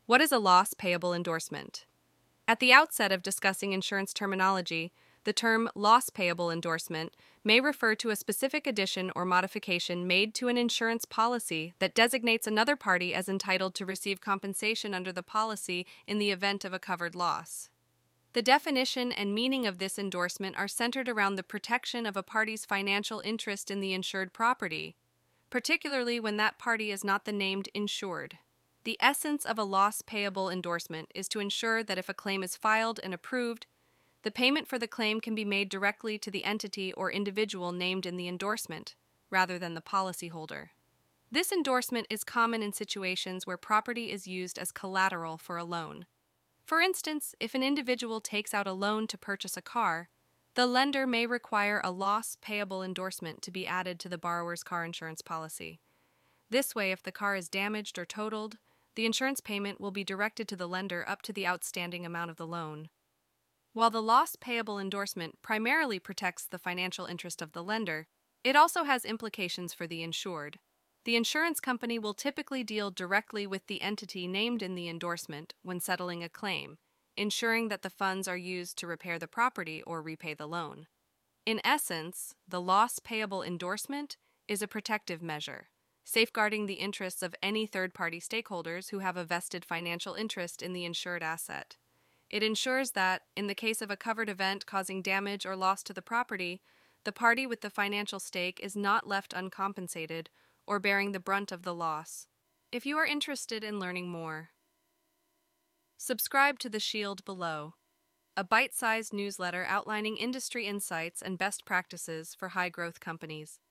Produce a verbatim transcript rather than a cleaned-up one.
What is a loss payable endorsement? At the outset of discussing insurance terminology, the term loss payable endorsement may refer to a specific addition or modification made to an insurance policy that designates another party as entitled to receive compensation under the policy in the event of a covered loss. The definition and meaning of this endorsement are centered around the protection of a party's financial interest in the insured property, particularly when that party is not the named insured. The essence of a loss payable endorsement is to ensure that if a claim is filed and approved, the payment for the claim can be made directly to the entity or individual named in the endorsement, rather than the policyholder. This endorsement is common in situations where property is used as collateral for a loan. For instance, if an individual takes out a loan to purchase a car, the lender may require a loss payable endorsement to be added to the borrower's car insurance policy. This way, if the car is damaged or totaled, the insurance payment will be directed to the lender up to the outstanding amount of the loan. While the loss payable endorsement primarily protects the financial interest of the lender, it also has implications for the insured. The insurance company will typically deal directly with the entity named in the endorsement when settling a claim, ensuring that the funds are used to repair the property or repay the loan. In essence, the loss payable endorsement is a protective measure, safeguarding the interests of any third-party stakeholders who have a vested financial interest in the insured asset. It ensures that, in the case of a covered event causing damage or loss to the property, the party with the financial stake is not left uncompensated or bearing the brunt of the loss. If you are interested in learning more, subscribe to The Shield below, a bite-sized newsletter outlining industry insights and best practices for high-growth companies.